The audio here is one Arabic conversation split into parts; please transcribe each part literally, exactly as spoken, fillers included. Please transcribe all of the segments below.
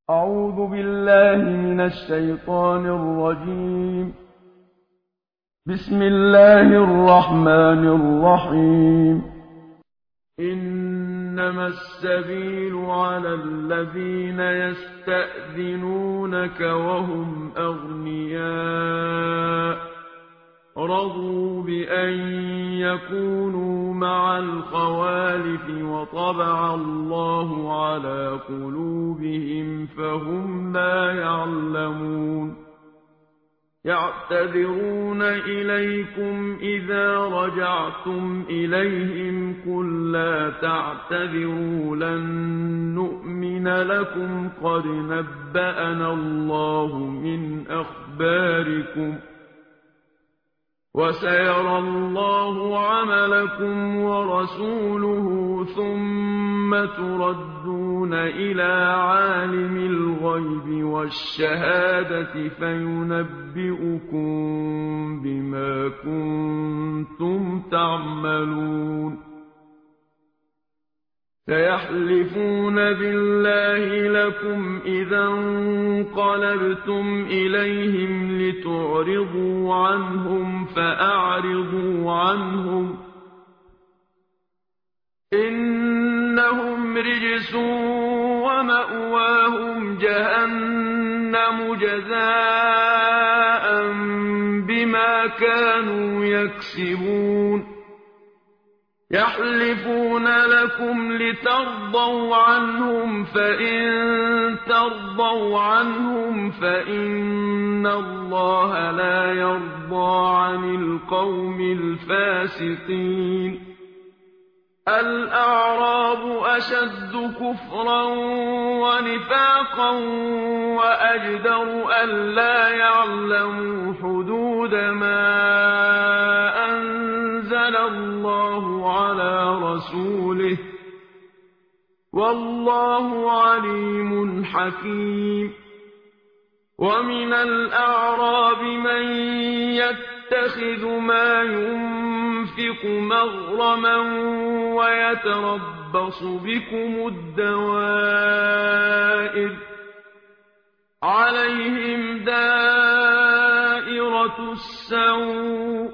أعوذ بالله من الشيطان الرجيم. بسم الله الرحمن الرحيم. إنما السبيل على الذين يستأذنونك وهم أغنياء رضوا بأن يكونوا مع الخوالف وطبع الله على قلوبهم فهم لا يعلمون. يعتذرون إليكم إذا رجعتم إليهم قل لا تعتذروا لن نؤمن لكم قد نبأنا الله من أخباركم وسيرى الله عملكم ورسوله ثم تردون إلى عالم الغيب والشهادة فينبئكم بما كنتم تعملون. سيحلفون بالله لكم إذا انقلبتم إليهم لتعرضوا عنهم فأعرضوا عنهم إنهم رجس ومأواهم جهنم جزاء بما كانوا يكسبون. يحلفون لكم لترضوا عنهم فإن ترضوا عنهم فإن الله لا يرضى عن القوم الفاسقين. الأعراب أشد كفرا ونفاقا وأجدر ألا يعلموا حدود ما أنزل الله على رسوله والله عليم حكيم. ومن الأعراب من يتخذ ما ينفق مغرما ويتربص بكم الدوائر عليهم دائرة السوء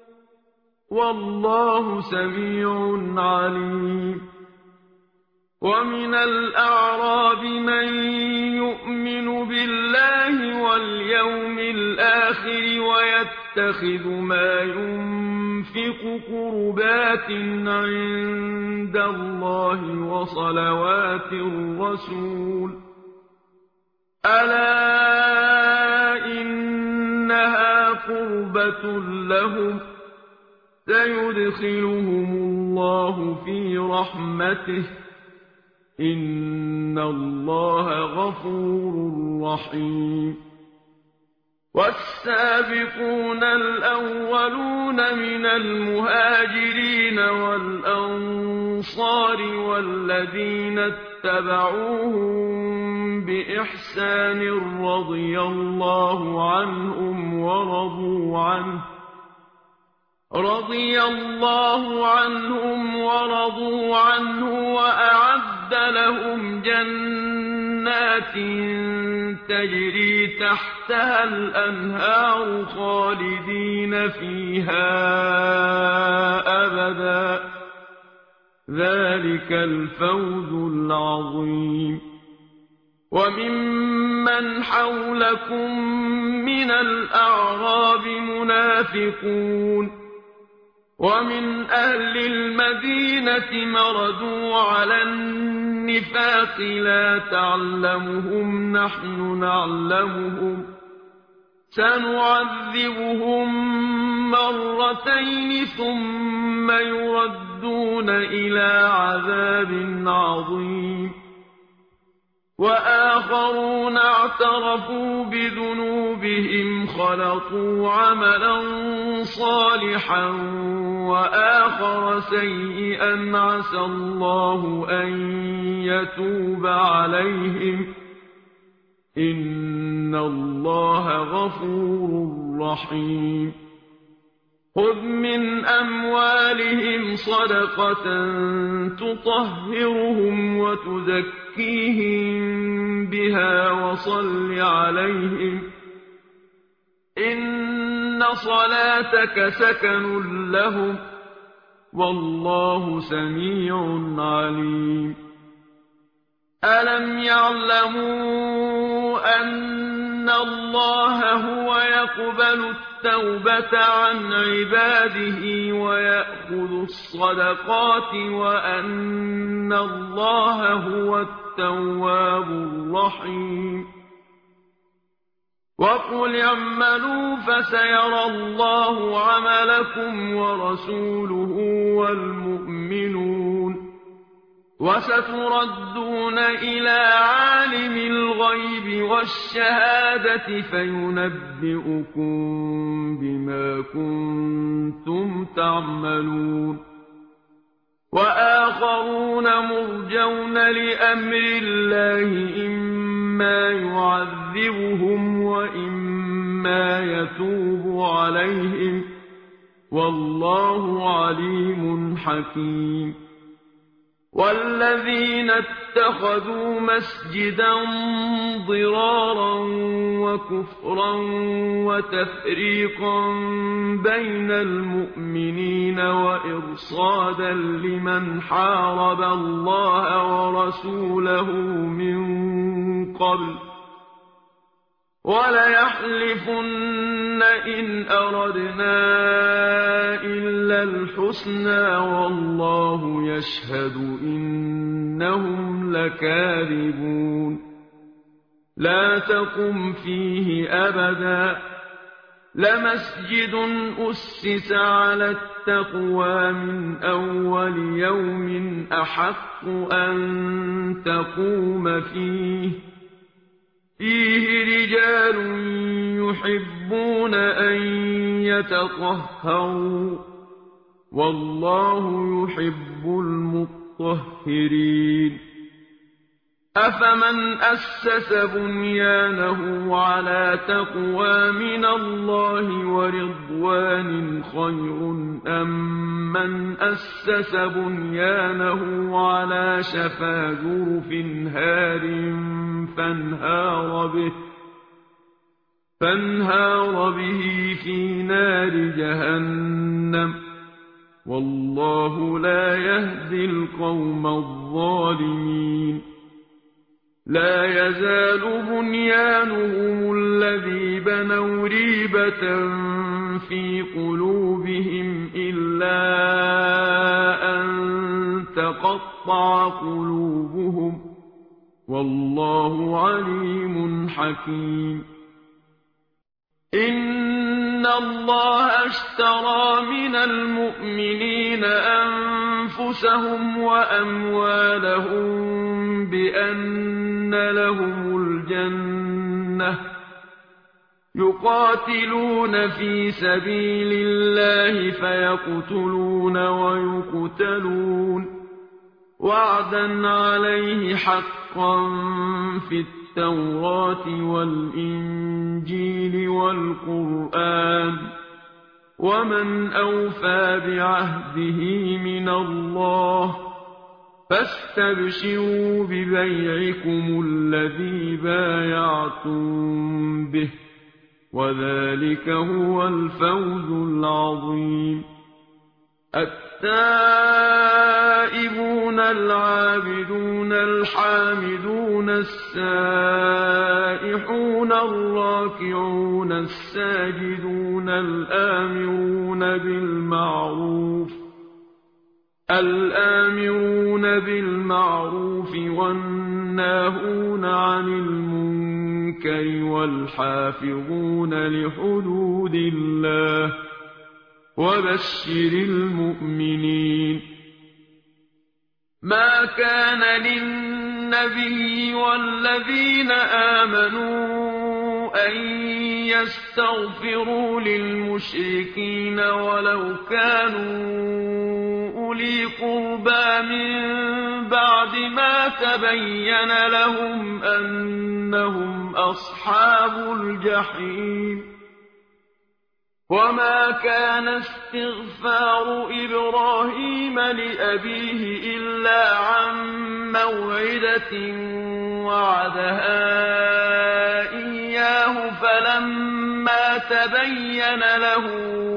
والله سميع عليم. ومن الأعراب من يؤمن بالله واليوم الآخر ويتخذ ما ينفق قربات عند الله وصلوات الرسول ألا إنها قربة لهم سيدخلهم الله في رحمته إن الله غفور رحيم. والسابقون الأولون من المهاجرين والأنصار والذين اتبعوهم بإحسان رضي الله عنهم ورضوا عنه رضي الله عنهم ورضوا عنه وأعد لهم جنات تجري تحتها الأنهار خالدين فيها أبدا ذلك الفوز العظيم. وممن حولكم من الأعراب منافقون ومن أهل المدينة مردوا على النفاق لا تعلمهم نحن نعلمهم سنعذبهم مرتين ثم يردون إلى عذاب عظيم. وآخرون اعترفوا بذنوبهم خلطوا عملا صالحا وآخر سيئا عسى الله أن يتوب عليهم إن الله غفور رحيم. خذ من أموالهم صدقة تطهرهم وتزكيهم بها فصل عليهم إن صلاتك سكن لهم والله سميع عليم ألم يعلموا أن الله هو يقبل التوبة عن عباده ويأخذ الصدقات وأن الله هو التواب الرحيم وقل اعملوا فسيرى الله عملكم ورسوله والمؤمنون وستردون إلى عالم الغيب والشهادة فينبئكم بما كنتم تعملون وآخرون مرجون لأمر الله إما يعذبهم وإما يتوب عليهم والله عليم حكيم والذين اتخذوا مسجدا ضرارا وكفرا وتفريقا بين المؤمنين وإرصادا لمن حارب الله ورسوله من قبل وليحلفن إن أردنا إلا الحسنى والله يشهد إنهم لكاذبون لا تقم فيه أبدا لمسجد أسس على التقوى من أول يوم أحق أن تقوم فيه فيه رجال يحبون أن يتطهروا والله يحب المطهرين أفمن أسس بنيانه على تقوى من الله ورضوان خير أم من أسس بنيانه على شفا جرف هار فانهار به فانهار به في نار جهنم والله لا يهدي القوم الظالمين لا يزال بنيانهم الذي بنوا ريبة في قلوبهم إلا أن تقطع قلوبهم والله عليم حكيم إن الله اشترى من المؤمنين أنفسهم وأموالهم بأن لهم الجنة يقاتلون في سبيل الله فيقتلون ويقتلون وعدا عليه حقا في التوراة والإنجيل والقرآن ومن أوفى بعهده من الله فاستبشروا ببيعكم الذي بايعتم به وذلك هو الفوز العظيم التائبون العابدون الحامدون السائحون الراكعون الساجدون الآمرون بالمعروف الآمرون بالمعروف والناهون عن المنكر والحافظون لحدود الله وبشر المؤمنين ما كان للنبي والذين آمنوا أن يستغفروا للمشركين ولو كانوا أولي قربى من بعد ما تبين لهم أنهم أصحاب الجحيم وما كان استغفار إبراهيم لأبيه إلا عن موعدة وعدها فَلَمَّا تَبَيَّنَ لَهُ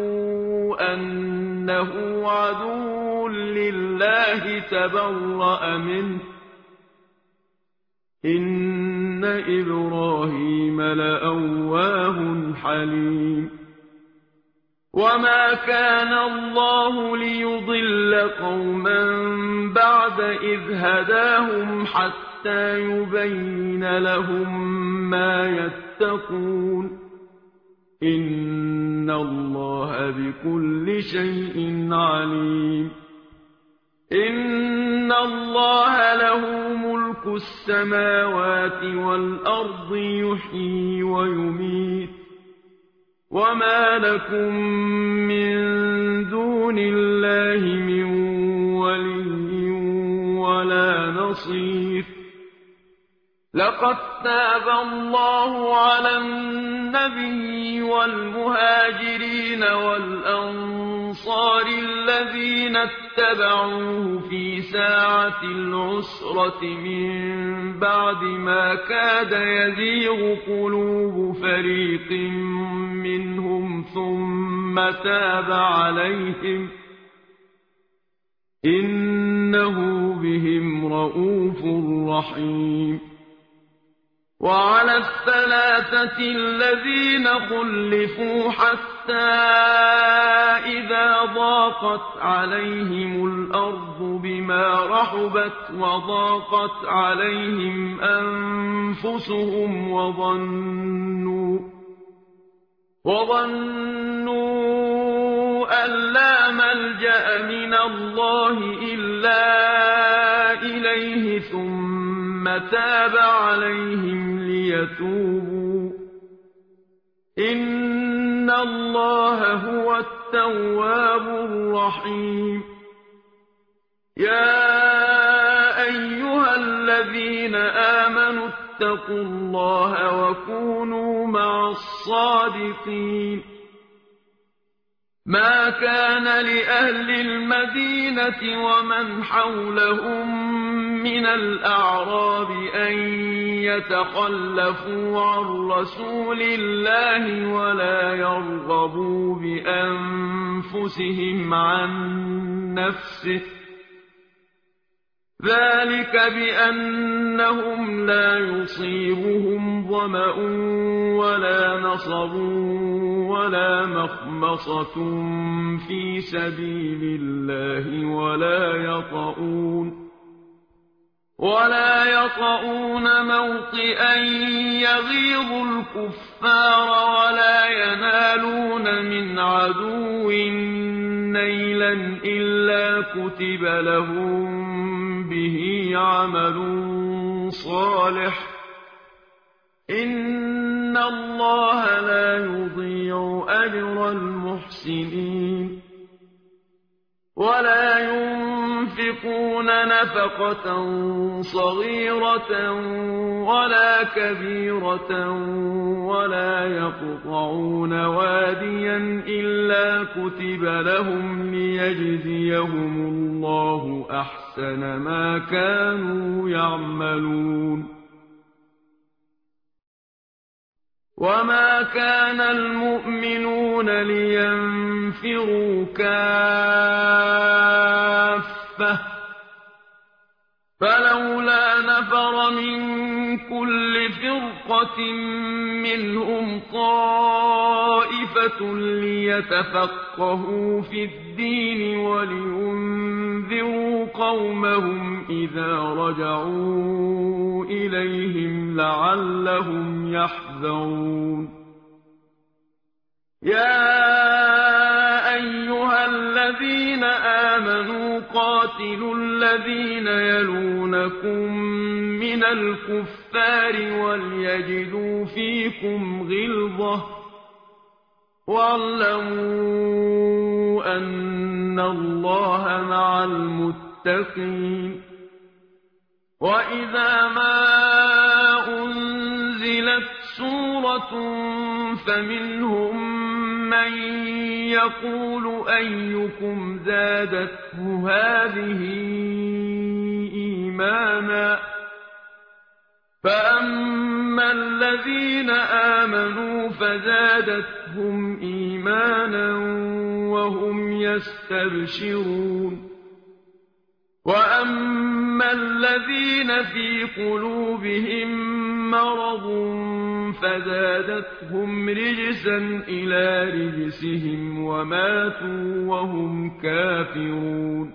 أَنَّهُ عَدُوٌّ لِّلَّهِ تَبَرَّأَ مِنْهُ ۚ إِنَّ إِبْرَاهِيمَ لَأَوَّاهٌ حَلِيمٌ وَمَا كَانَ اللَّهُ لِيُضِلَّ قَوْمًا بَعْدَ إِذْ هَدَاهُمْ حَتَّىٰ يُبَيِّنَ لَهُم مَّا يَتَّقُونَ ۚ إِنَّ اللَّهَ بِكُلِّ شَيْءٍ عَلِيمٌ إِنَّ اللَّهَ لَهُ مُلْكُ السَّمَاوَاتِ وَالْأَرْضِ يُحْيِي وَيُمِيتُ ۚ وَمَا لَكُم مِّن دُونِ اللَّهِ مِن وَلِيٍّ وَلَا نَصِيرٍ لَقَد تَّابَ اللَّهُ عَلَى النَّبِيِّ وَالْمُهَاجِرِينَ وَالْأَنصَارِ الَّذِينَ اتَّبَعُوهُ فِي سَاعَةِ الْعُسْرَةِ مِن بَعْدِ مَا كَادَ يَزِيغُ قُلُوبُ فَرِيقٍ مِّنْهُمْ ثُمَّ تَابَ عَلَيْهِمْ ۚ إِنَّهُ بِهِمْ رَءُوفٌ رَّحِيمٌ وَعَلَى الثَّلَاثَةِ الَّذِينَ خُلِّفُوا حَتَّىٰ إِذَا ضَاقَتْ عَلَيْهِمُ الْأَرْضُ بِمَا رَحُبَتْ وَضَاقَتْ عَلَيْهِمْ أَنفُسُهُمْ وَظَنُّوا وَظَنُّوا أَن لَّا مَلْجَأَ مِنَ اللَّهِ إِلَّا إِلَيْهِ ثُمَّ تَابَ عَلَيْهِمْ لِيَتُوبُوا ۚ إِنَّ اللَّهَ هُوَ التَّوَّابُ الرَّحِيمُ يَا أَيُّهَا الَّذِينَ آمَنُوا اتَّقُوا اللَّهَ وَكُونُوا مَعَ الصَّادِقِينَ مَا كَانَ لِأَهْلِ الْمَدِينَةِ وَمَنْ حَوْلَهُم مِّنَ الْأَعْرَابِ أَن يَتَخَلَّفُوا عَن رَّسُولِ اللَّهِ وَلَا يَرْغَبُوا بِأَنفُسِهِمْ عَن نَّفْسِهِ ۚ ذَٰلِكَ بِأَنَّهُمْ لَا يُصِيبُهُمْ ظَمَأٌ وَلَا نَصَبٌ وَلَا مَخْمَصَةٌ فِي سَبِيلِ اللَّهِ وَلَا يَطَئُونَ وَلَا يَطَئُونَ مَوْطِئًا يَغِيظُ الْكُفَّارَ وَلَا يَنَالُونَ مِنْ عَدُوٍّ نَّيْلًا إِلَّا كُتِبَ لَهُم بِهِ عَمَلٌ صَالِحٌ ۚ إِنَّ اللَّهَ لَا يُضِيعُ أَجْرَ الْمُحْسِنِينَ وَلَا يُنفِقُونَ نَفَقَةً صَغِيرَةً وَلَا كَبِيرَةً وَلَا يَقْطَعُونَ وَادِيًا إِلَّا كُتِبَ لَهُمْ لِيَجْزِيَهُمُ اللَّهُ أَحْسَنَ مَا كَانُوا يَعْمَلُونَ وَمَا كَانَ الْمُؤْمِنُونَ لِيَنفِرُوا كَافَّةً ۚ فَلَوْلَا نَفَرَ مِن كُلِّ فِرْقَةٍ مِّنْهُمْ طَائِفَةٌ لِّيَتَفَقَّهُوا فِي الدِّينِ وَلِيُنذِرُوا قَوْمَهُمْ إِذَا رَجَعُوا إِلَيْهِمْ لَعَلَّهُمْ يَحْذَرُونَ يَا أَيُّهَا الَّذِينَ آمَنُوا قَاتِلُوا الَّذِينَ يَلُونَكُم مِّنَ الْكُفَّارِ وَلْيَجِدُوا فِيكُمْ غِلْظَةً ۚ وَاعْلَمُوا أَنَّ اللَّهَ مَعَ الْمُتَّقِينَ وَإِذَا مَا أُنزِلَتْ سُورَةٌ فَمِنْهُم مَّن يَقُولُ أَيُّكُمْ زَادَتْهُ هَٰذِهِ إِيمَانًا ۚ فَأَمَّا الذين آمنوا فزادتهم إيمانا وهم يستبشرون وأما الذين في قلوبهم مرض فزادتهم رجسا إلى رجسهم وماتوا وهم كافرون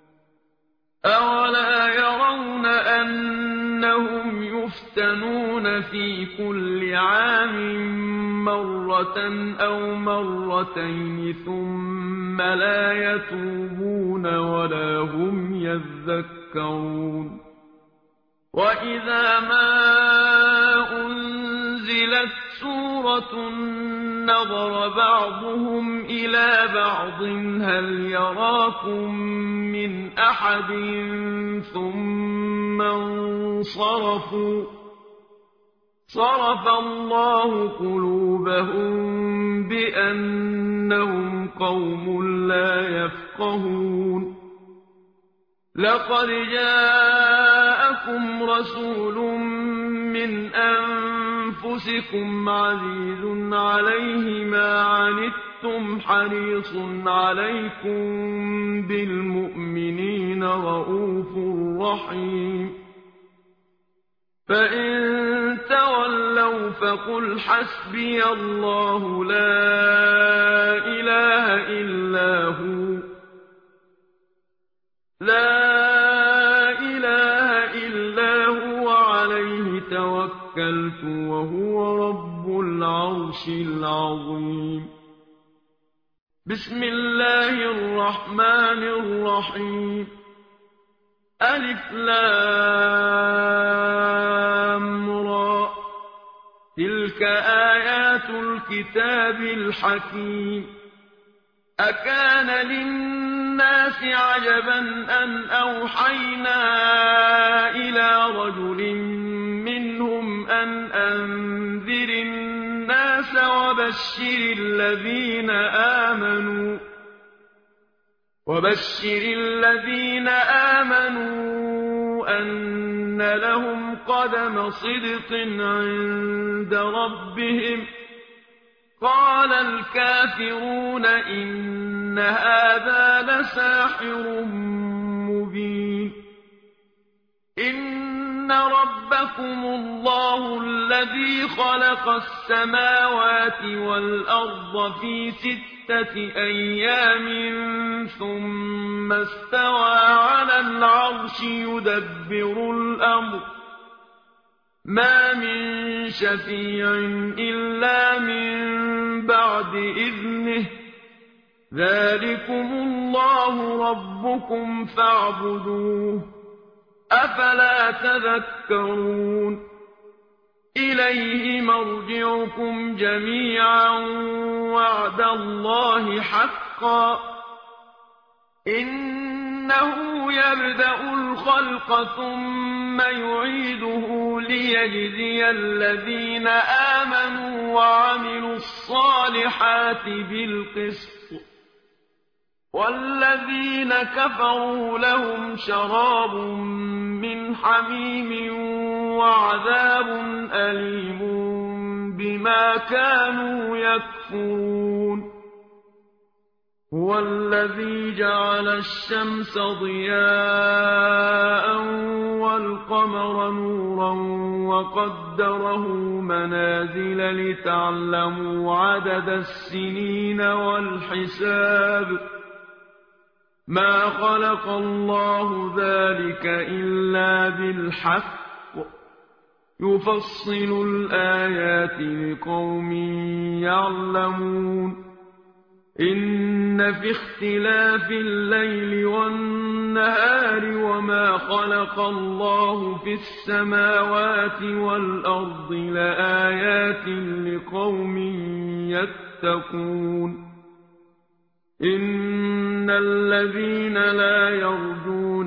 أولا يرون أنهم يفتنون في كل عام مرة أو مرتين ثم لا يتوبون ولا هم يذكرون وإذا ما أنزلت سورة نظر بعضهم إلى بعض هل يراكم من أحد ثم انصرفوا صرف الله قلوبهم بأنهم قوم لا يفقهون لقد جاءكم رسول من أنفسكم عزيز عليه ما عنتم حريص عليكم بالمؤمنين رءوف رحيم فإن تولوا فقل حسبي الله لا إله إلا هو لا إله إلا هو عليه توكلت وهو رب العرش العظيم بسم الله الرحمن الرحيم ألف لام را تلك آيات الكتاب الحكيم أكان للناس عجبا أن أوحينا إلى رجل منهم أن أنذر الناس وبشر الذين آمنوا وبشر الذين آمنوا أن لهم قدم صدق عند ربهم قال الكافرون إن هذا لساحر مبين إن ربكم الله الذي خلق السماوات والأرض في ستة أيام ثم استوى على العرش يدبر الأمر ما من شفيع إلا من بعد إذنه ذلكم الله ربكم فاعبدوه أفلا تذكرون إليه مرجعكم جميعا وعد الله حقا إنه يبدأ الخلق ثم يعيده ليجزي الذين آمنوا وعملوا الصالحات بالقسط والذين كفروا لهم شراب من حميم وعذاب أليم بما كانوا يكفرون هو الذي جعل الشمس ضياء والقمر نورا وقدره منازل لتعلموا عدد السنين والحساب ما خلق الله ذلك إلا بالحق يفصل الآيات لقوم يعلمون إن في اختلاف الليل والنهار وما خلق الله في السماوات والأرض لآيات لقوم يتقون إن الذين لا يرجون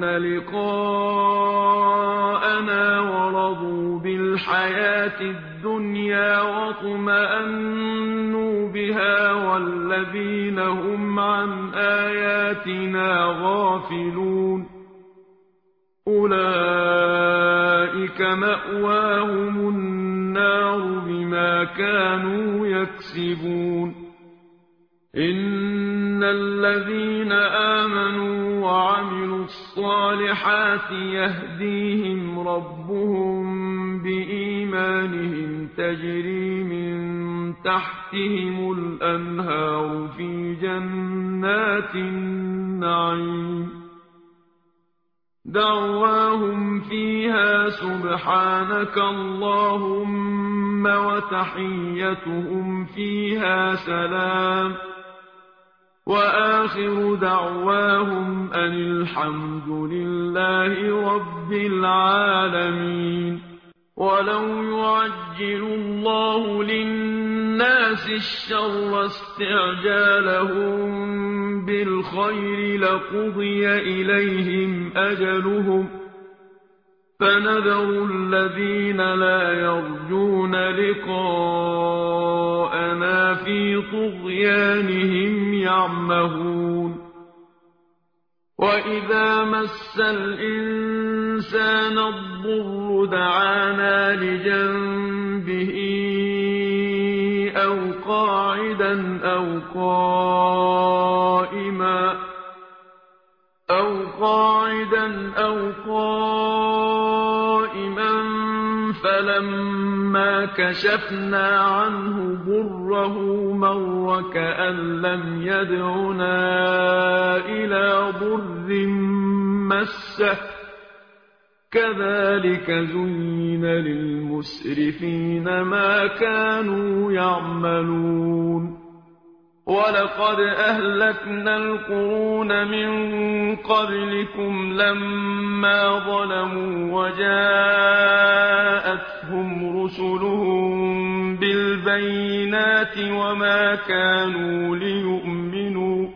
لقاءنا ورضوا بالحياة الدنيا واطمأنوا بها والذين هم عن آياتنا غافلون أولئك مأواهم النار بما كانوا يكسبون إن الذين آمنوا وعملوا الصالحات يهديهم ربهم بإيمانهم تجري من تحتهم الأنهار في جنات النعيم دعواهم فيها سبحانك اللهم وتحيتهم فيها سلام وآخر دعواهم أن الحمد لله رب العالمين ولو يعجل الله للناس الشر استعجالهم بالخير لقضي إليهم أجلهم فنذر الذين لا يرجون لقاءنا في طغيانهم يعمهون وإذا مس الإنسان الضر دعانا لجنبه أو قاعدا أو قائما أو قاعدا أو قائما فلما كشفنا عنه ضره مر كأن لم يدعنا إلى ضر مسه كذلك زين للمسرفين ما كانوا يعملون ولقد أهلكنا القرون من قبلكم لما ظلموا وجاءتهم رسلهم بالبينات وما كانوا ليؤمنوا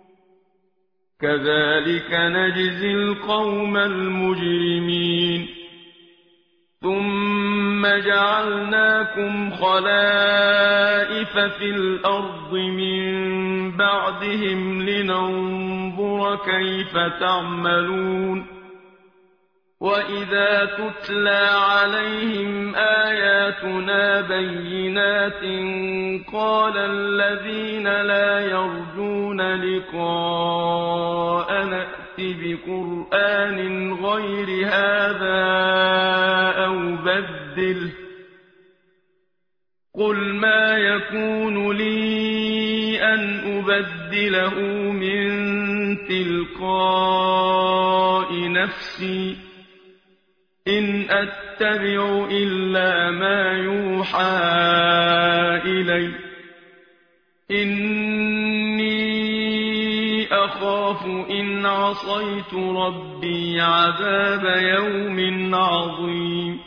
كذلك نجزي القوم المجرمين ثم جعلناكم خلائف في الأرض من بعدهم لننظر كيف تعملون وإذا تتلى عليهم آياتنا بينات قال الذين لا يرجون لقاءنا ائت بقرآن غير هذا أو بدله قل ما يكون لي أن أبدله من تلقاء نفسي إن أتبع إلا ما يوحى إلي إني أخاف إن عصيت ربي عذاب يوم عظيم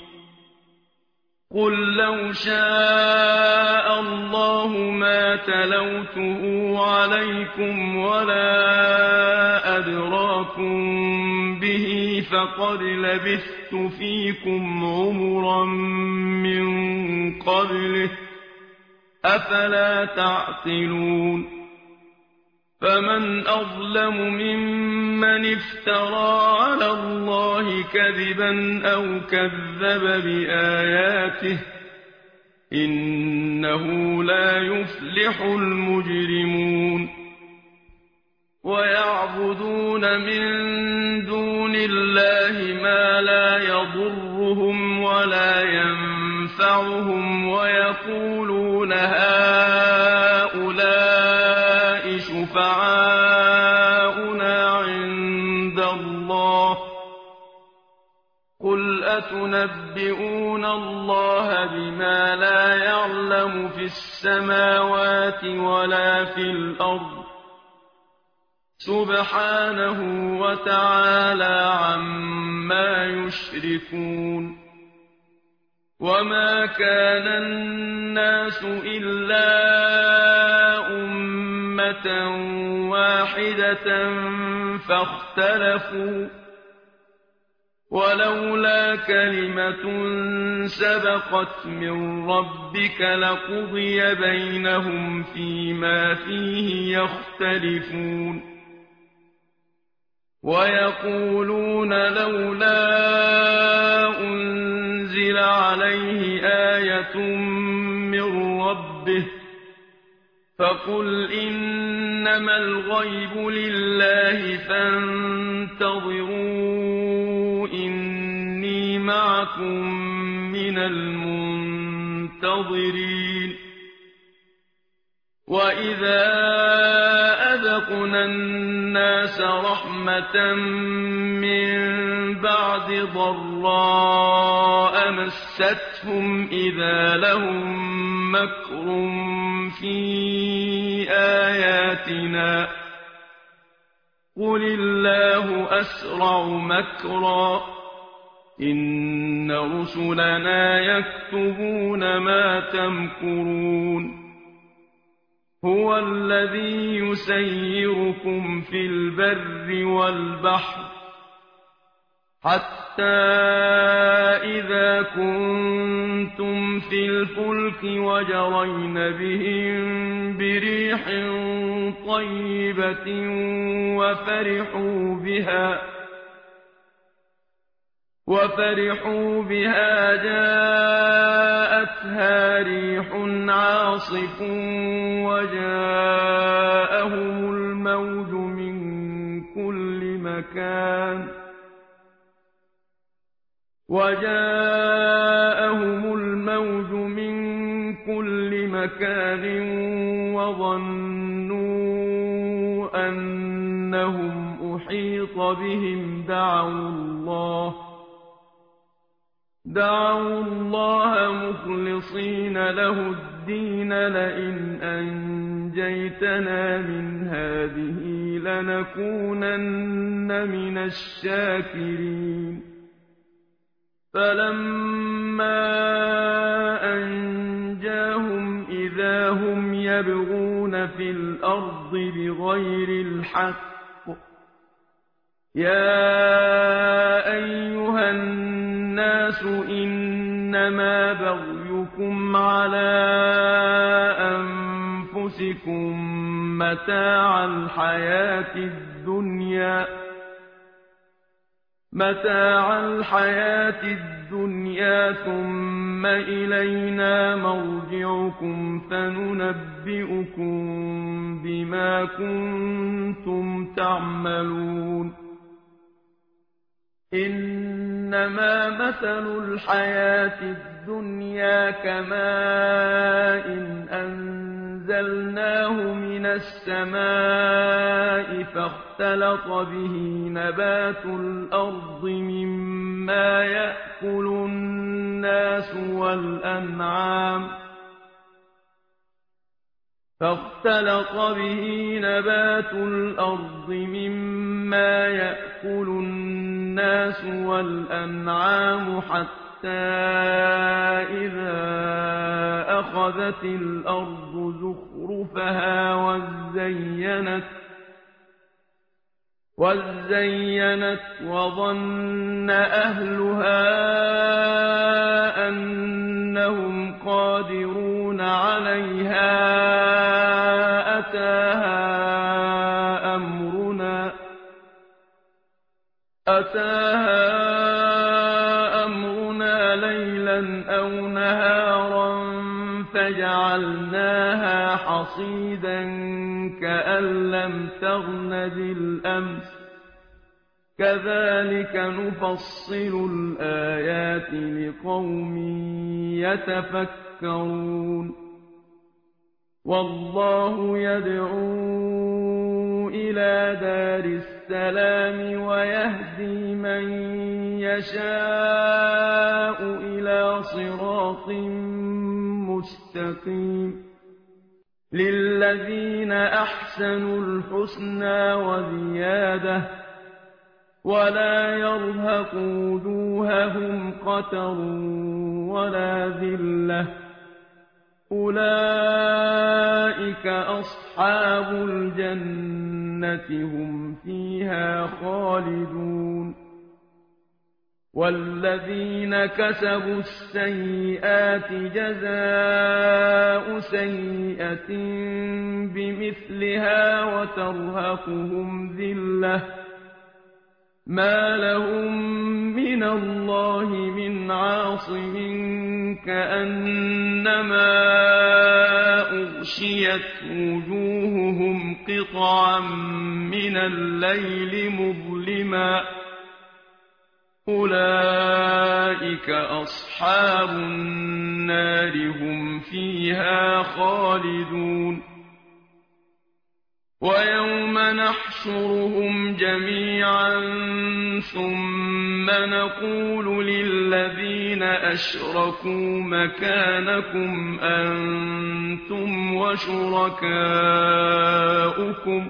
قل لو شاء الله ما تلوته عليكم ولا أدراكم به فقد لبثت فيكم عمرا من قبله أفلا تعقلون فمن أظلم ممن افترى على الله كذبا أو كذب بآياته إنه لا يفلح المجرمون ويعبدون من دون الله ما لا يضرهم ولا ينفعهم ويقولون هؤلاء شفعاؤنا عند الله قل أتنبئون الله بما لا يعلم في السماوات ولا في الأرض سبحانه وتعالى عما يشركون وما كان الناس إلا أمة واحدة فاختلفوا ولولا كلمة سبقت من ربك لقضي بينهم فيما فيه يختلفون ويقولون لولا أنزل عليه آية من ربه فقل إنما الغيب لله فانتظروا إني معكم من المنتظرين وإذا أذقنا الناس رحمة من بعد ضراء مستهم إذا لهم مكر في آياتنا قل الله أسرع مكرا إن رسلنا يكتبون ما تمكرون هو الذي يسيركم في البر والبحر حتى إذا كنتم في الفلك وجرين بهم بريح طيبة وفرحوا بها وفرحوا بها جاءتها ريح عاصف وجاءهم الموج من كل مكان وجاءهم الموج من كل مكان وظنوا أنهم أحيط بهم دعوا الله دعوا الله مخلصين له الدين لئن أنجيتنا من هذه لنكونن من الشاكرين فلما أنجاهم إذا هم يبغون في الأرض بغير الحق يا أيها الناس إنما بغيكم على أنفسكم متاع الحياة الدنيا متاع الحياة الدنيا ثم إلينا مرجعكم فننبئكم بما كنتم تعملون إنما مثل الحياة الدنيا كماء أنزلناه من السماء فاختلط به نبات الأرض مما يأكل الناس والأنعام فاختلط به نبات الأرض مما يأكل الناس والأنعام حتى إذا أخذت الأرض زخرفها وزينت وزينت وظن أهلها أنهم قادرون عليها أتاها أمرنا أتاها أمرنا ليلا أو نهارا فجعلناها حصيدا كأن لم تغن بالأمس كذلك نفصل الآيات لقوم يتفكرون والله يدعو إلى دار السلام ويهدي من يشاء إلى صراط مستقيم للذين أحسنوا الحسنى وزيادة ولا يرهق وجوههم قتر ولا ذلة أولئك أصحاب الجنة هم فيها خالدون والذين كسبوا السيئات جزاء سيئة بمثلها وترهقهم ذلة ما لهم من الله من عاصم كأنما أغشيت وجوههم قطعا من الليل مظلما أولئك أصحاب النار هم فيها خالدون ويوم نحشرهم جميعا ثم نقول للذين أشركوا مكانكم أنتم وشركاؤكم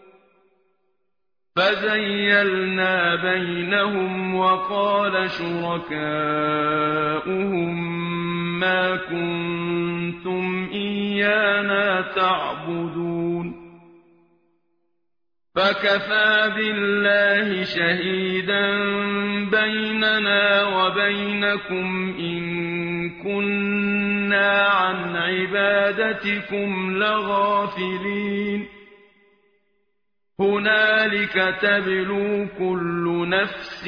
فزيلنا بينهم وقال شركاؤهم ما كنتم إيانا تعبدون فكفى بالله شهيدا بيننا وبينكم إن كنا عن عبادتكم لغافلين هنالك تبلو كل نفس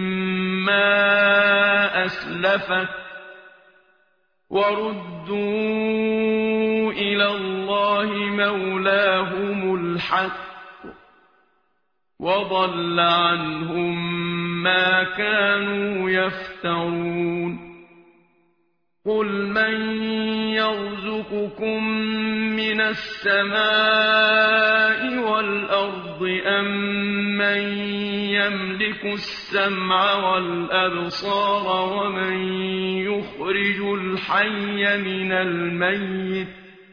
ما أسلفت وردوا إلى الله مولاهم الحق وضل عنهم ما كانوا يفترون قل من يرزقكم من السماء والأرض أم من يملك السمع والأبصار ومن يخرج الحي من الميت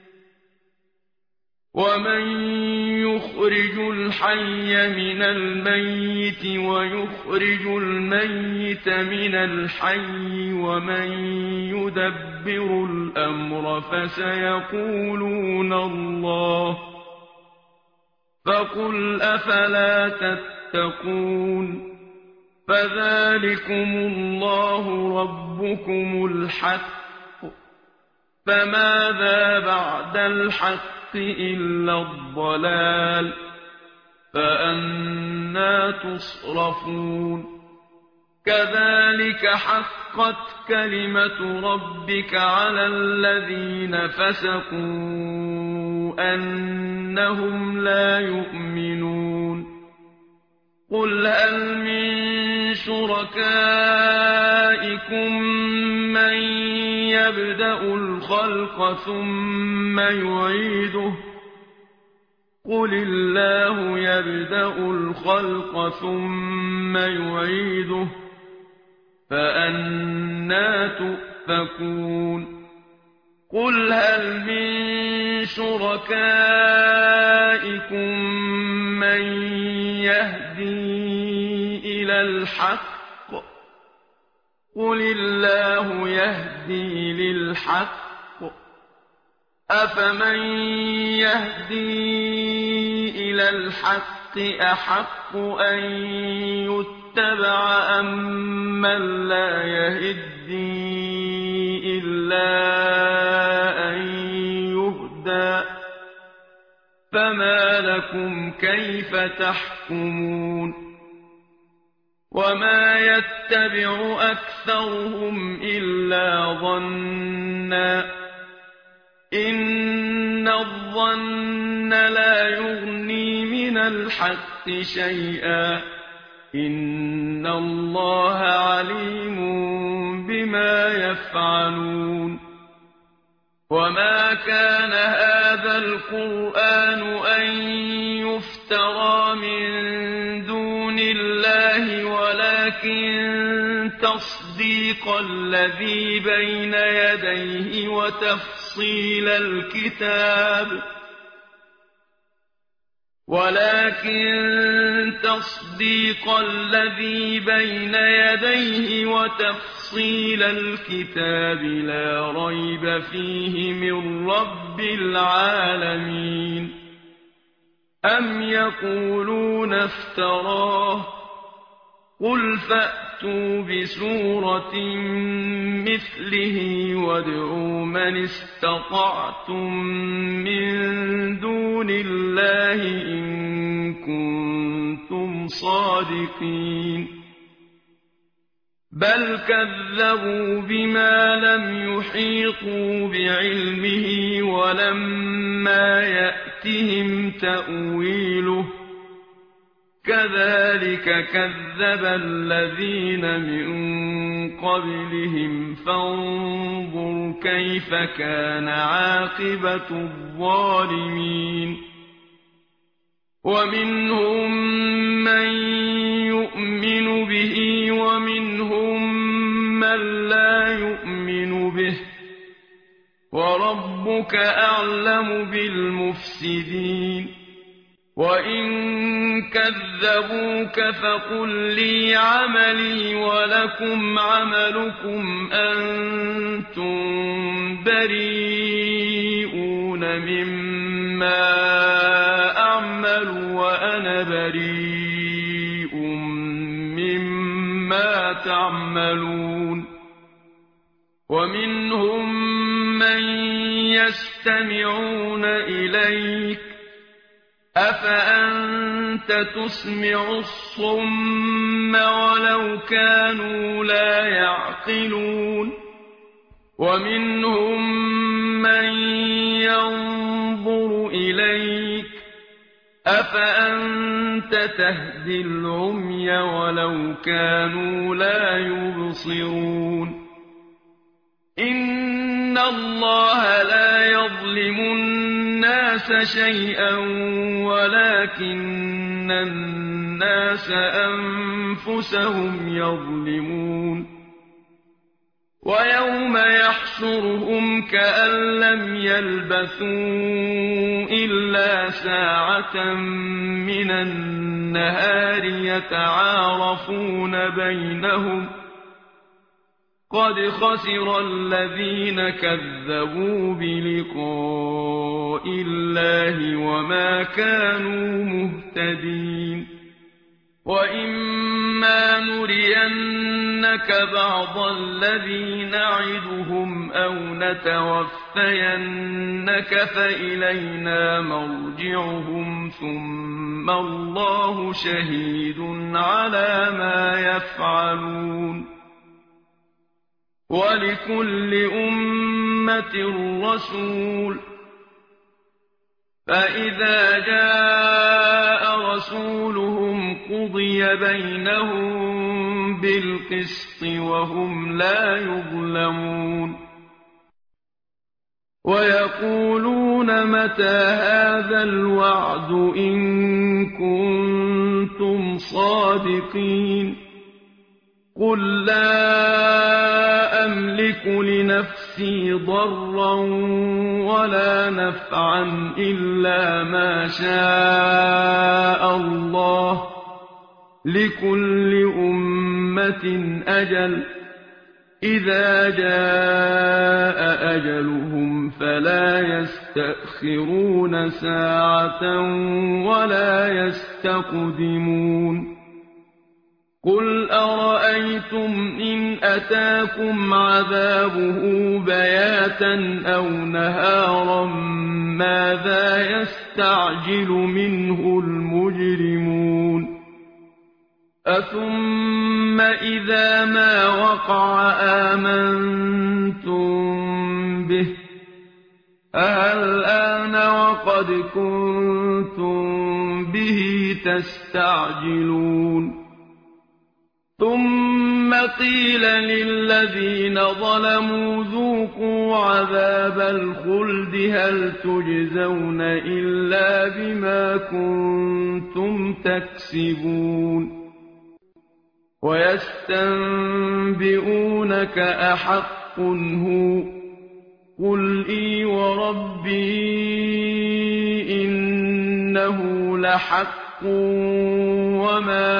ومن يخرج الحي من الميت ويخرج الميت من الحي ومن يدبر الأمر فسيقولون الله فقل أفلا تتقون فذلكم الله ربكم الحق فماذا بعد الحق إلا الضلال فأنى تصرفون كذلك حقت كلمة ربك على الذين فسقوا أنهم لا يؤمنون قل هل من شركائكم من يبدأ الخلق ثم يعيده قل الله يبدأ الخلق ثم يعيده فأنى تؤفكون قل هل من شركائكم من يهدي إلى الحق قل الله يهدي للحق أفمن يهدي إلى الحق أحق أن يتبع أم من لا يهدي إلا أن يهدى فما لكم كيف تحكمون وما يتبع أكثرهم إلا ظنا إن الظن لا يغني من الحق شيئا إن الله عليم بما يفعلون وما كان هذا القرآن أن يفترى من دون الله ولكن تصديق الذي بين يديه وتفصيل الكتاب ولكن تصديق الذي بين يديه وتفصيل الكتاب لا ريب فيه من رب العالمين أم يقولون افتراه قل فأتوا بسورة مثله وادعوا من استطعتم من دون الله إن كنتم صادقين بل كذبوا بما لم يحيطوا بعلمه ولما يأتهم تأويله كذلك كذب الذين من قبلهم فانظر كيف كان عاقبة الظالمين ومنهم من يؤمن به ومنهم من لا يؤمن به وربك أعلم بالمفسدين وإن كذبوك فقل لي عملي ولكم عملكم أنتم بريئون مما أعمل وأنا بريء مما تعملون ومنهم من يستمعون إليك أفأنت تسمع الصم ولو كانوا لا يعقلون ومنهم من ينظر إليك أفأنت تهدي العمي ولو كانوا لا يبصرون إن الله لا يظلم الناس شيئا ولكن الناس أنفسهم يظلمون ويوم يحشرهم كأن لم يلبثوا إلا ساعة من النهار يتعارفون بينهم قد خسر الذين كذبوا بلقاء الله وما كانوا مهتدين وإما نرينك بعض الذي نعدهم أو نتوفينك فإلينا مرجعهم ثم الله شهيد على ما يفعلون ولكل أمة رسول فإذا جاء رسولهم قضي بينهم بالقسط وهم لا يظلمون ويقولون متى هذا الوعد إن كنتم صادقين قل لا أملك لنفسي ضرا ولا نفعا إلا ما شاء الله لكل أمة أجل إذا جاء أجلهم فلا يستأخرون ساعة ولا يستقدمون قل أرأيتم إن أتاكم عذابه بياتا أو نهارا ماذا يستعجل منه المجرمون أثم إذا ما وقع آمنتم به أهلآن وقد كنتم به تستعجلون ثم قيل للذين ظلموا ذوقوا عذاب الخلد هل تجزون إلا بما كنتم تكسبون ويستنبئونك أحق هو قل إي وربي إنه لحق وما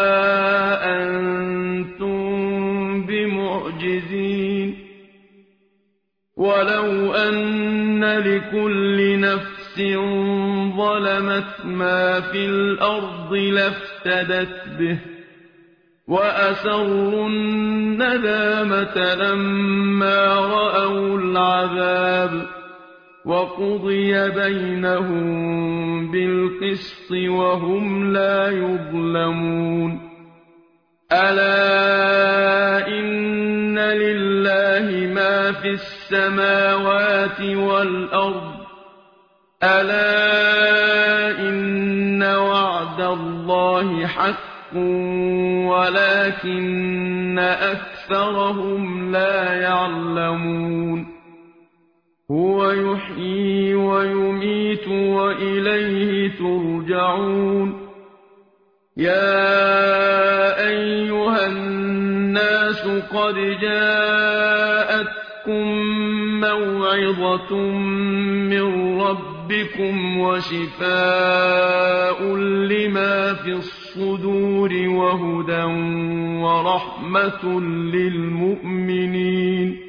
أنتم بمعجزين ولو أن لكل نفس ظلمت ما في الأرض لافتدت به وأسروا الندامة لما رأوا العذاب وقضي بينهم بالقسط وهم لا يظلمون ألا إن لله ما في السماوات والأرض ألا إن وعد الله حق ولكن أكثرهم لا يعلمون هو يحيي ويميت وإليه ترجعون يا أيها الناس قد جاءتكم موعظة من ربكم وشفاء لما في الصدور وهدى ورحمة للمؤمنين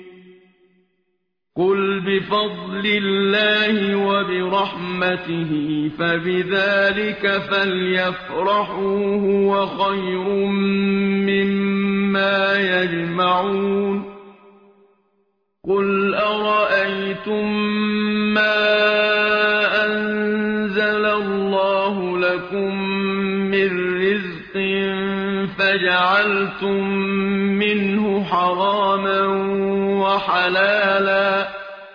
قل بفضل الله وبرحمته فبذلك فليفرحوا هو خير مما يجمعون قل أرأيتم ما أنزل الله لكم من رزق فجعلتم منه حراما وحلالا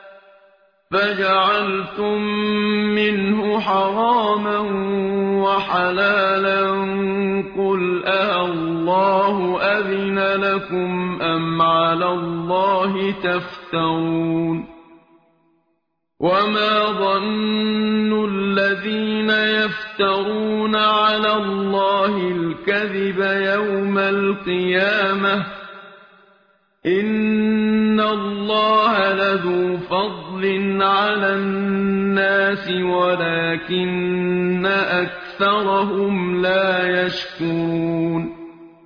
فجعلتم منه حراما وحلالا قل أَاللَّهُ أَذِنَ لكم أم على الله تفترون وما ظن الذين يفترون على الله الكذب يوم القيامة إن الله لذو فضل على الناس ولكن أكثرهم لا يشكرون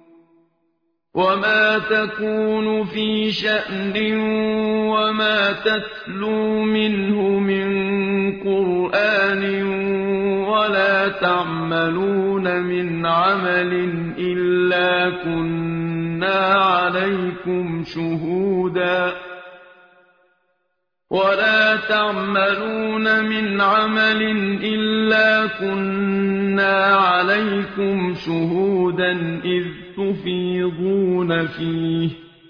وما تكون في شأن وما تتلو منه من قرآن ولا تعملون من عمل إلا كنا عليكم شهودا ولا تعملون من عمل إلا كنا عليكم شهودا إذ تفيضون فيه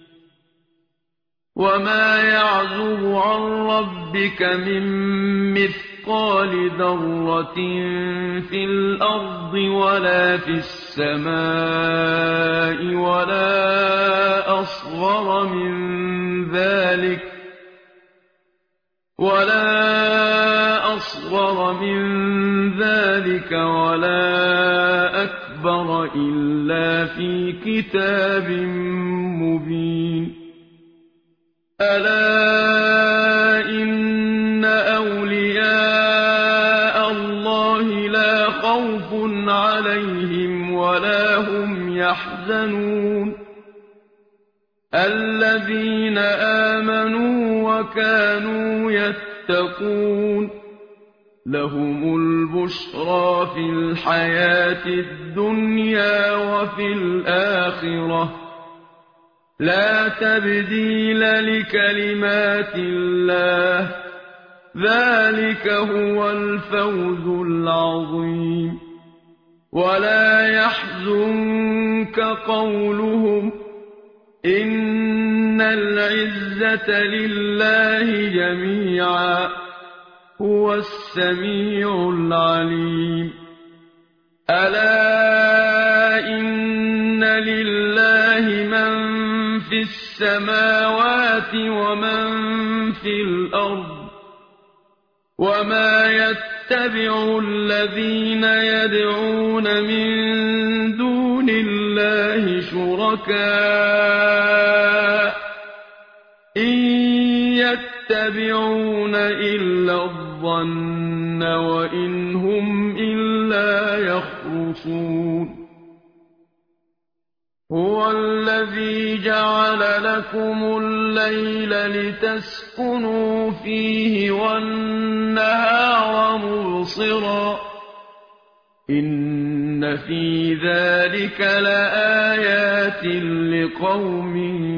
وما يعزب عن ربك من مثقال ذرة في الأرض ولا في السماء ولا أصغر من ذلك ولا أصغر من ذلك ولا أكبر إلا في كتاب مبين ألا إن أولياء الله لا خوف عليهم ولا هم يحزنون الذين آمنوا وكانوا يتقون لهم البشرى في الحياة الدنيا وفي الآخرة لا تبديل لكلمات الله ذلك هو الفوز العظيم ولا يحزنك قولهم إن العزة لله جميعا هو السميع العليم ألا إن لله من في السماوات ومن في الأرض وما يتبع الذين يدعون من دون الله شركاء إن يتبعون إلا الظن وإن هم إلا يخرصون هو الذي جعل لكم الليل لتسكنوا فيه والنهار مبصرا إن في ذلك لآيات لقوم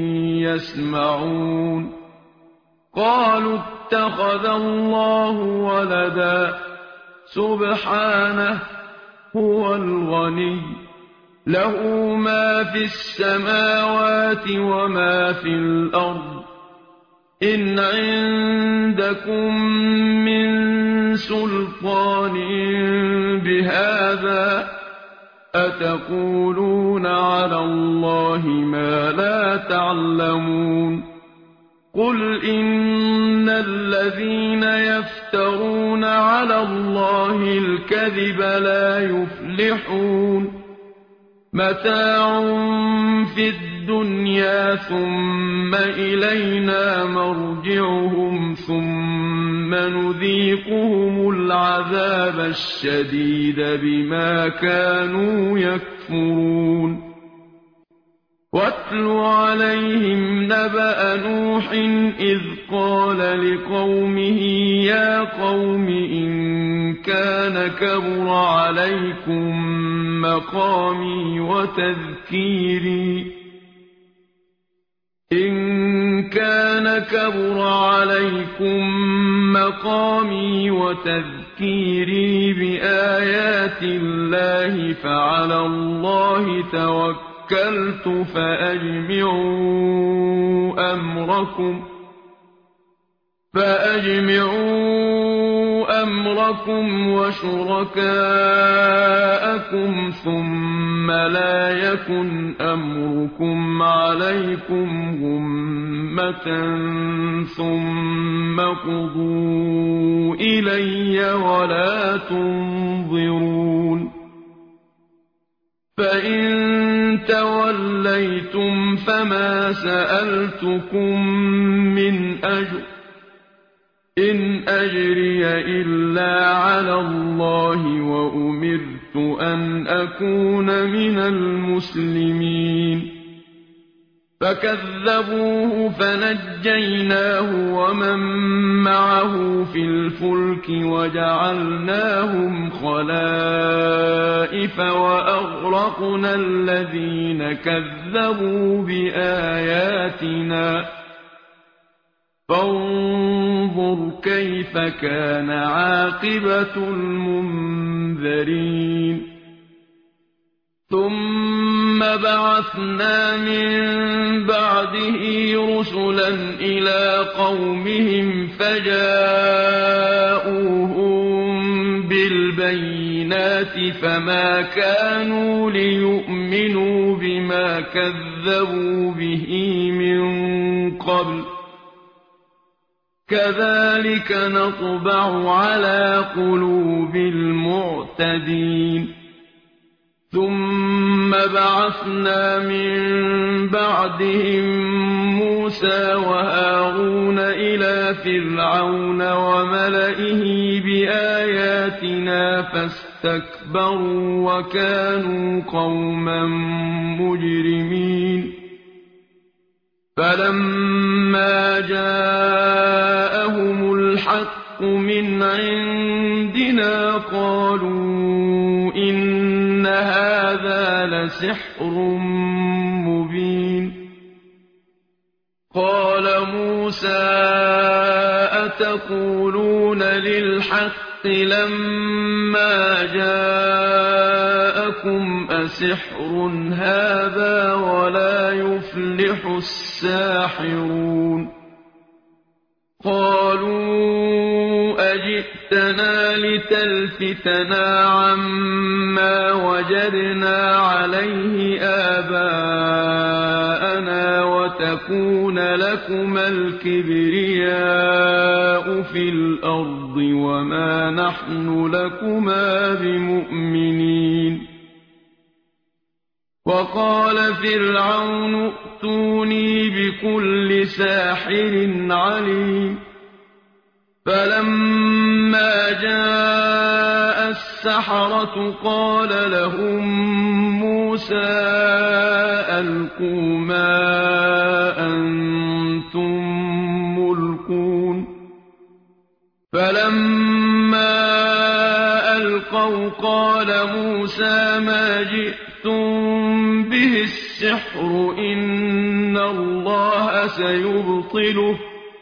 يسمعون قالوا اتخذ الله ولدا سبحانه هو الغني له ما في السماوات وما في الأرض إن عندكم من سلطان بهذا أتقولون على الله ما لا تعلمون قل إن الذين يفترون على الله الكذب لا يفلحون متاع في الدنيا ثم إلينا مرجعهم ثم نذيقهم العذاب الشديد بما كانوا يكفرون واتل عليهم نبأ نوح إذ قال لقومه يا قوم إن كان كبر عليكم مقامي وتذكيري إن كان كبر عليكم مقامي وتذكيري بآيات الله فعلى الله توكلت توكلت فأجمعوا أمركم فأجمعوا أمركم وشركاءكم ثم لا يكن أمركم عليكم غمة ثم قضوا إلي ولا تنظرون فإن توليتم فما سألتكم من أجر إن أجري إلا على الله وأمرت أن أكون من المسلمين فكذبوه فنجيناه ومن معه في الفلك وجعلناهم خلائف وأغرقنا الذين كذبوا بآياتنا فانظر كيف كان عاقبة المنذرين ثم بعثنا من بعده رسلا إلى قومهم فجاءوهم بالبينات فما كانوا ليؤمنوا بما كذبوا به من قبل كذلك نطبع على قلوب المعتدين ثم بعثنا من بعدهم موسى وهارون إلى فرعون وملئه بآياتنا فاستكبروا وكانوا قوما مجرمين فلما جاءهم الحق من عندنا قالوا إن هذا لسحر مبين قال موسى أتقولون للحق لما جاءكم أسحر هذا ولا يفلح الساحرون قالوا أجئتنا لتلفتنا عما وجدنا عليه آباءنا وتكون لكما الكبرياء في الأرض وما نحن لكما بمؤمنين وقال فرعون ائتوني بكل ساحر عليم فلما جاء السحرة قال لهم موسى ألقوا ما أنتم ملقون فلما ألقوا قال موسى ما جئتم به السحر إن الله سيبطله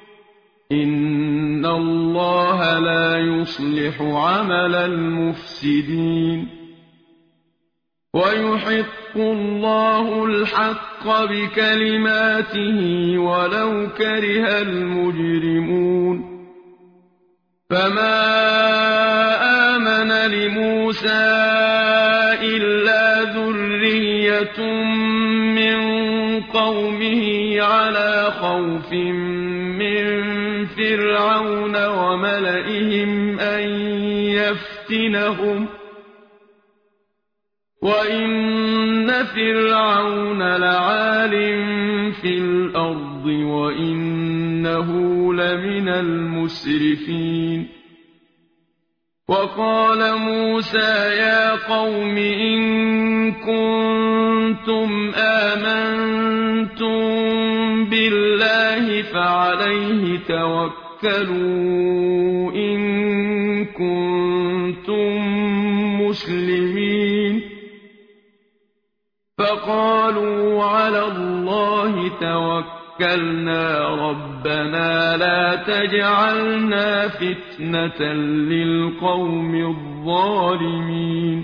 إن الله لا يصلح عمل المفسدين ويحق وَيُحِقُّ اللَّهُ الْحَقَّ بِكَلِمَاتِهِ وَلَوْ كَرِهَ الْمُجْرِمُونَ فَمَا آمَنَ لِمُوسَىٰ إِلَّا ذُرِّيَّةٌ مِّن قَوْمِهِ عَلَىٰ خَوْفٍ مِّن فِرْعَوْنَ وَمَلَئِهِمْ أَن يَفْتِنَهُمْ ۚ وَإِنَّ فِرْعَوْنَ لَعَالٍ فِي الْأَرْضِ وَإِنَّهُ لَمِنَ الْمُسْرِفِينَ وَقَالَ مُوسَىٰ يَا قَوْمِ إِن كُنتُمْ آمَنتُم بِاللَّهِ فَعَلَيْهِ تَوَكَّلُوا إِن كُنتُم مُّسْلِمِينَ فَقَالُوا عَلَى اللَّهِ تَوَكَّلْنَا رَبَّنَا لَا تَجْعَلْنَا فِتْنَةً لِّلْقَوْمِ الظَّالِمِينَ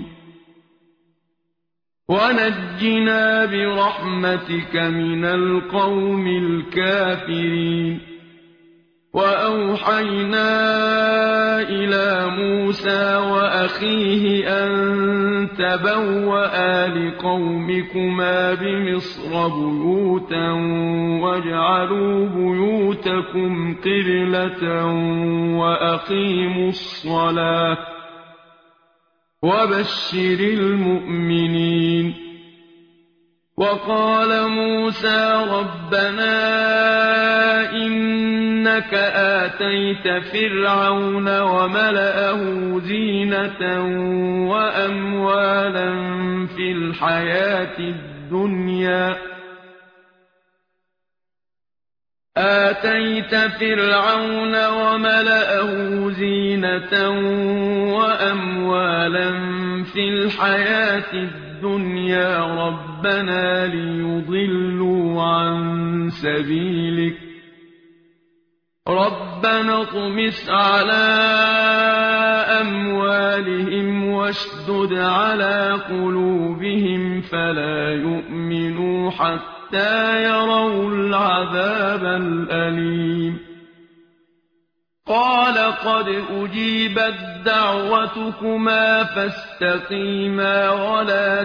وَنَجِّنَا بِرَحْمَتِكَ مِنَ الْقَوْمِ الْكَافِرِينَ وَأَوْحَيْنَا إِلَىٰ مُوسَىٰ وَأَخِيهِ أَن تَبَوَّآ لِقَوْمِكُمَا بِمِصْرَ بُيُوتًا وَاجْعَلُوا بُيُوتَكُمْ قِبْلَةً وَأَقِيمُوا الصَّلَاةَ ۗ وَبَشِّرِ الْمُؤْمِنِينَ وَقَالَ مُوسَىٰ رَبَّنَا إِنَّكَ آتَيْتَ فِرْعَوْنَ وَمَلَأَهُ زِينَةً وَأَمْوَالًا فِي الْحَيَاةِ الدُّنْيَا آتَيْتَ فِرْعَوْنَ وَمَلَأَهُ زِينَةً وَأَمْوَالًا فِي الْحَيَاةِ الدُّنْيَا رَبَّنَا لِيُضِلُّوا عَن سَبِيلِكَ رَبَّنَا اطْمِسْ عَلَىٰ أَمْوَالِهِمْ وَاشْدُدْ عَلَىٰ قُلُوبِهِمْ فَلَا يُؤْمِنُوا حَتَّىٰ يَرَوُا الْعَذَابَ الْأَلِيمَ قَالَ قَدْ أُجِيبَتْ دَعْوَتُكُمَا فَاسْتَقِيمَا وَلَا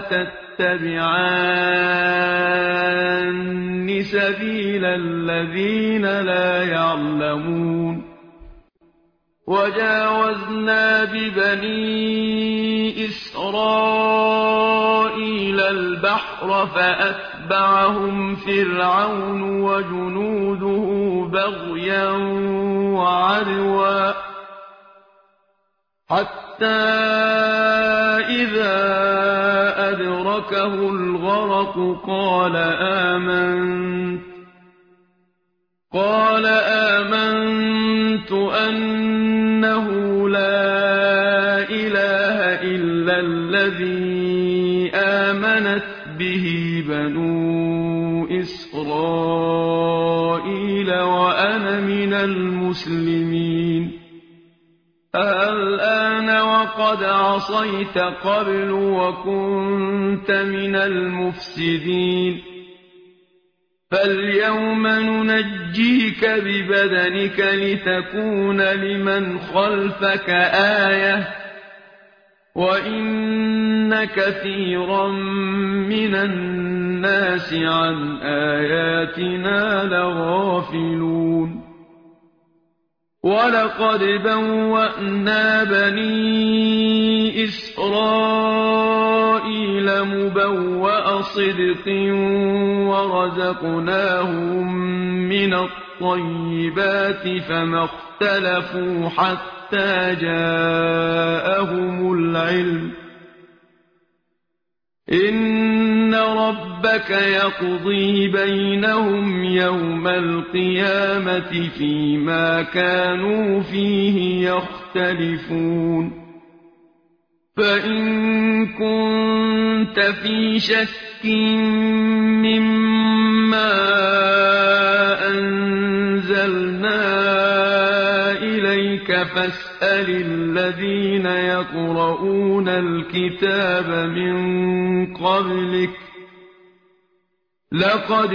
تَتَّبِعَانِّ سَبِيلَ الَّذِينَ لَا يَعْلَمُونَ وَجَاوَزْنَا بِبَنِي إِسْرَائِيلَ الْبَحْرَ فَأَتْبَعَهُمْ فِرْعَوْنُ وَجُنُودُهُ بَغْيًا وَعَدْوًا حَتَّىٰ إِذَا أَدْرَكَهُ الْغَرَقُ قَالَ آمَنتُ قال آمنت أنه لا إله إلا الذي آمنت به بنو إسرائيل وأنا من المسلمين الآن وقد عصيت قبل وكنت من المفسدين فاليوم ننجيك ببدنك لتكون لمن خلفك آية وإن كثيرا من الناس عن آياتنا لغافلون وَلَقَدْ بَوَّأْنَا بَنِي إِسْرَائِيلَ مُبَوَّأَ صِدْقٍ وَرَزَقْنَاهُم مِّنَ الطَّيِّبَاتِ فَمَا اخْتَلَفُوا حَتَّىٰ جَاءَهُمُ الْعِلْمُ ۚ إِنَّ رَبَّكَ يَقْضِي بَيْنَهُمْ يَوْمَ الْقِيَامَةِ فِيمَا كَانُوا فِيهِ يَخْتَلِفُونَ فَإِن كُنتَ فِي شَكٍّ مِّمَّا أَنزَلْنَا إِلَيْكَ فَاسْأَلِ الَّذِينَ يَقْرَءُونَ الْكِتَابَ مِن قَبْلِكَ لقد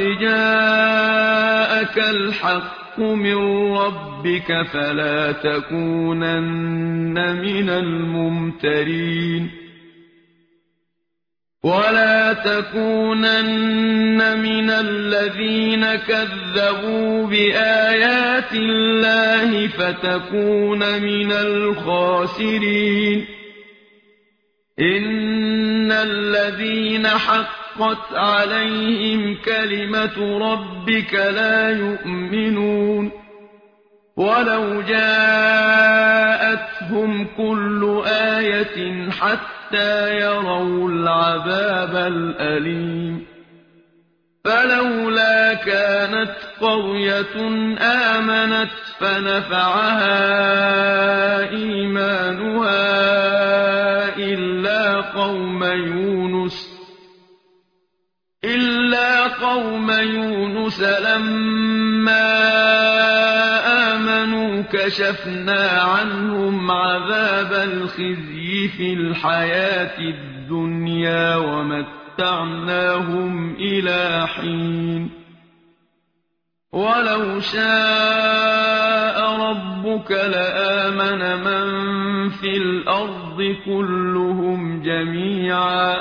جاءك الحق من ربك فلا تكونن من الممترين ولا تكونن من الذين كذبوا بآيات الله فتكون من الخاسرين إن الذين حقت عليهم كلمة ربك لا يؤمنون ولو جاءتهم كل آية حتى يروا العذاب الأليم فلولا كانت قرية آمنت فنفعها إيمانها إلا قوم يونس إلا قوم يونس لما آمنوا كشفنا عنهم عذاب الخزي في الحياة الدنيا ومتعناهم إلى حين ولو شاء ربك لآمن من في الأرض كلهم جميعا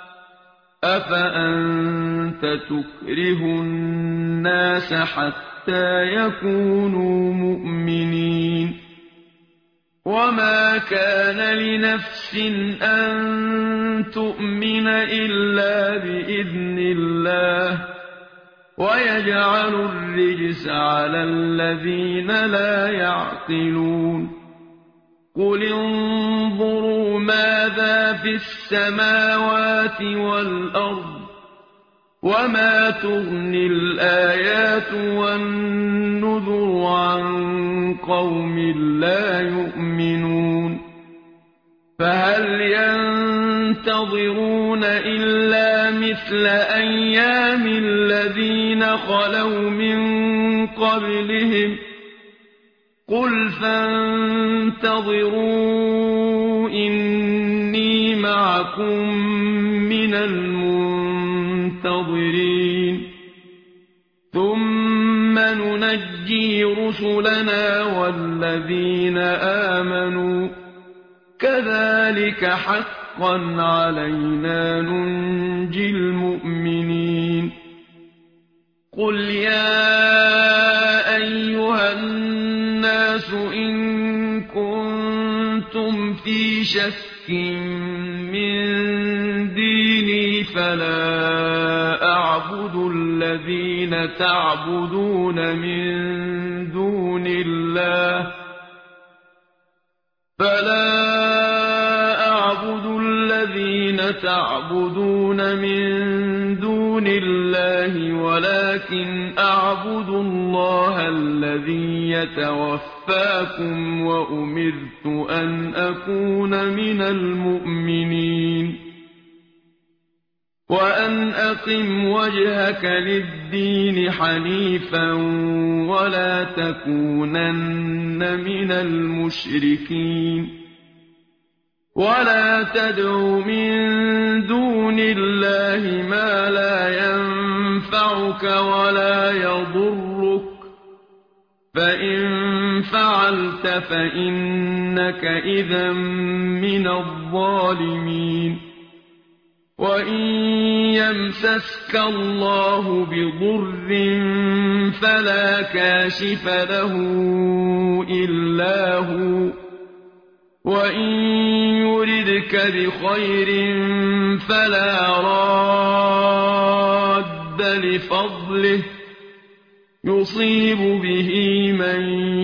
أفأنت تكره الناس حتى يكونوا مؤمنين وما كان لنفس أن تؤمن إلا بإذن الله ويجعل الرجس على الذين لا يعقلون قل انظروا ماذا في السماوات والأرض وما تغني الآيات والنذر عن قوم لا يؤمنون فهل ينتظرون إلا مثل أيام الذين خلوا من قبلهم قل فانتظروا إني معكم من المنتظرين ثم ننجي رسلنا والذين آمنوا كذلك حقا علينا ننجي المؤمنين قل يا أيها الناس إن كنتم في شك من ديني فلا أعبد الذين تعبدون من دون الله فلا أعبد الذين تعبدون من دون الله ولكن أعبد الله الذي يتوفاكم وأمرت أن أكون من المؤمنين وأن أقم وجهك للدين حنيفا ولا تكونن من المشركين ولا تدع من دون الله ما لا ينفعك ولا يضرك فإن فعلت فإنك إذا من الظالمين وإن يمسسك الله بضر فلا كاشف له إلا هو وإن يردك بخير فلا راد لفضله يصيب به من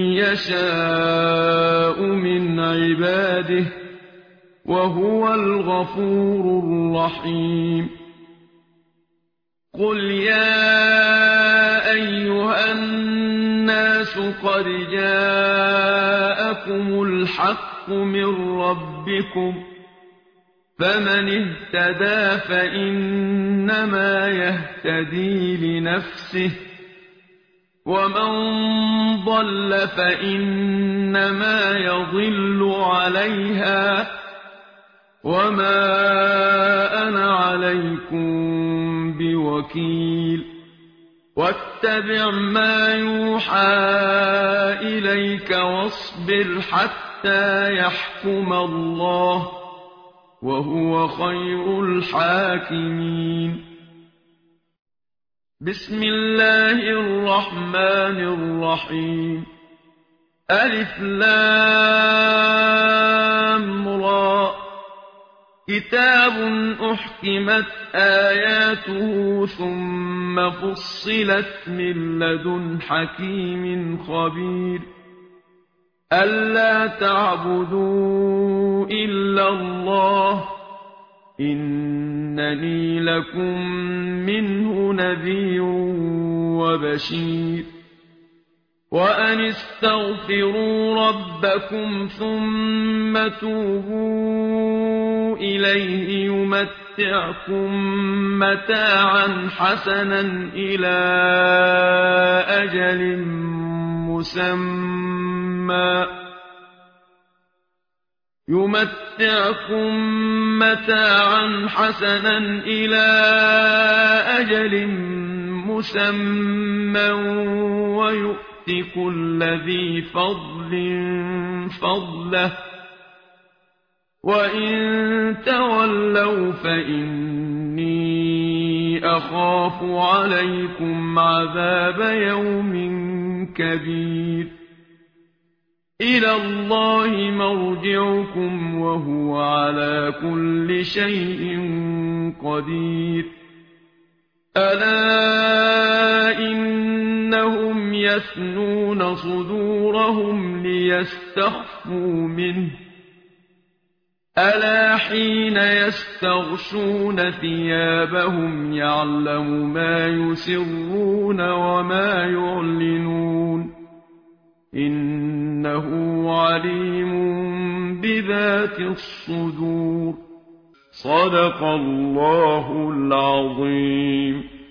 يشاء من عباده وهو الغفور الرحيم قل يا أيها الناس قد جاءكم الحق من ربكم فمن اهتدى فإنما يهتدي لنفسه ومن ضل فإنما يضل عليها وما أنا عليكم بوكيل وكيل واتبع ما يوحى إليك واصبر حتى يحكم الله وهو خير الحاكمين. بسم الله الرحمن الرحيم. ألف لام را كتاب أحكمت آياته ثم فصلت من لدن حكيم خبير ألا تعبدوا إلا الله إنني لكم منه نذير وبشير. وأن استغفروا ربكم ثم توبوا إليه يمتعكم متاعا حسنا إلى أجل مسمى يمتعكم متاعا حسنا إلى أجل مسمى ويؤتي كل ذي فضل فضله وإن تولوا فإني أخاف عليكم عذاب يوم كبير. إلى الله مرجعكم وهو على كل شيء قدير. ألا إنهم يثنون صدورهم ليستخفوا منه ألا حين يستغشون ثيابهم يعلم ما يسرون وما يعلنون إنه عليم بذات الصدور. صدق الله العظيم.